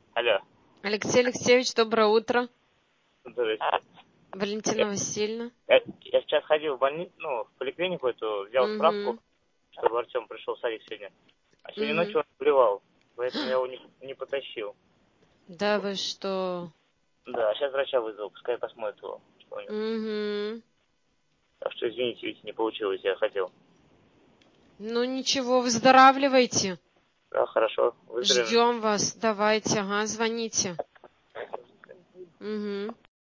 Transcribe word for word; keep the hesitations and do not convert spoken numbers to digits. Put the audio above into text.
Алло. Алексей Алексеевич, доброе утро. Здравствуйте. Валентина Васильевна. Я, я сейчас ходил в больницу, ну, в поликлинику эту, взял Угу. справку, чтобы Артем пришел в садик сегодня. А сегодня Угу. ночью он заболевал, поэтому я его не, не потащил. Да вы что? Да, сейчас врача вызвал, пускай посмотрит его. Что у него. Угу. Так что извините, видите, не получилось, я хотел. Ну ничего, выздоравливайте. Да, хорошо, выздоровеем. Ждем вас. Давайте, ага, звоните. Угу.